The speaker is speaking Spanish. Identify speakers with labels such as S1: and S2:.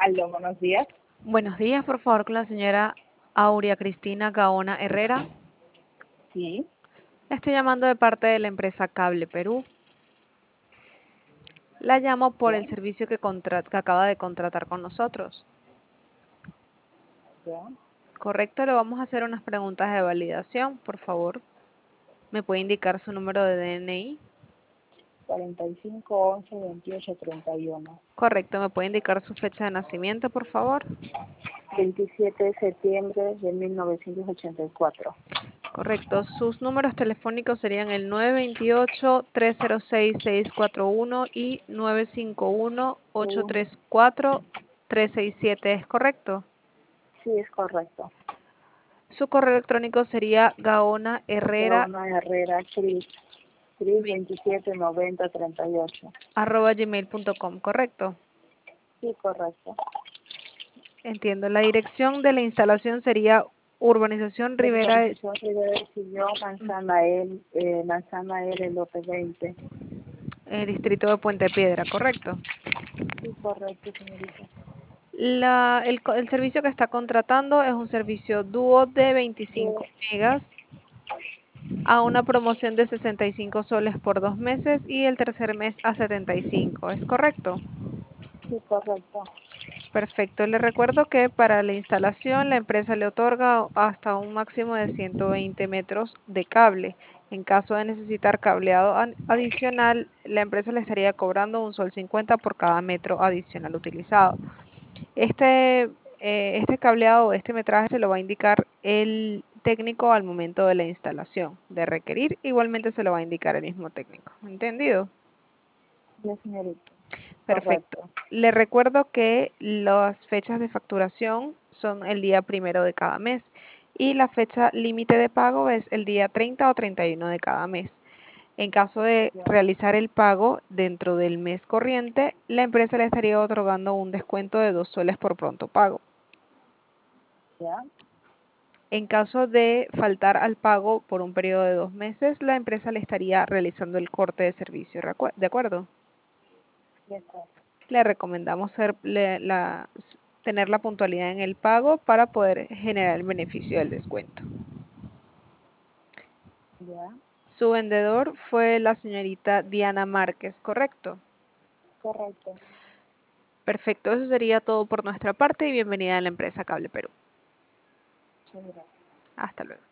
S1: Aló, buenos días.
S2: Buenos días, por favor, con la señora Aurea Cristina Gaona Herrera.
S1: Sí,
S2: La estoy llamando de parte de la empresa Cable Perú. La llamo por el
S1: ya,
S2: servicio que acaba de contratar con nosotros.
S1: ya.
S2: Correcto, le vamos a hacer unas preguntas de validación, por favor. ¿Me puede indicar su número de DNI?
S1: 45 11 28 31.
S2: Correcto, ¿me puede indicar su fecha de nacimiento, por favor?
S1: 27 de septiembre de 1984.
S2: Correcto, sus números telefónicos serían el 928-306-641 y 951-834-367, ¿es correcto?
S1: Sí, es correcto.
S2: Su correo electrónico sería gaonaherrera
S1: Leona Herrera Cris 27 90 38.
S2: @gmail.com, ¿correcto?
S1: Sí, correcto.
S2: Entiendo. La dirección de la instalación sería Urbanización Rivera,
S1: Urbanización Rivera del Sillón, Manzana L, Lote 20.
S2: distrito de Puente Piedra, ¿correcto?
S1: Sí, correcto, señorita.
S2: El servicio que está contratando es un servicio dúo de 25
S1: Sí,
S2: megas a una promoción de 65 soles por 2 meses y el tercer mes a 75, ¿es correcto?
S1: sí, correcto.
S2: Perfecto. Le recuerdo que para la instalación la empresa le otorga hasta un máximo de 120 metros de cable. En caso de necesitar cableado adicional, la empresa le estaría cobrando un sol 50 por cada metro adicional utilizado. Este cableado, este metraje se lo va a indicar el técnico al momento de la instalación. De requerir, igualmente se lo va a indicar el mismo técnico. ¿Entendido?
S1: Sí, señorita.
S2: Perfecto.
S1: Correcto.
S2: Le recuerdo que las fechas de facturación son el día primero de cada mes y la fecha límite de pago es el día 30 o 31 de cada mes. En caso de
S1: Ya,
S2: realizar el pago dentro del mes corriente, la empresa le estaría otorgando un descuento de 2 soles por pronto pago.
S1: ya.
S2: En caso de faltar al pago por un periodo de 2 meses, la empresa le estaría realizando el corte de servicio. ¿De acuerdo?
S1: Ya está.
S2: Le recomendamos tener la puntualidad en el pago para poder generar el beneficio del descuento.
S1: Ya,
S2: Su vendedor fue la señorita Diana Márquez, ¿correcto?
S1: correcto.
S2: Perfecto, eso sería todo por nuestra parte y bienvenida a la empresa Cable Perú.
S1: Muchas gracias.
S2: Hasta luego.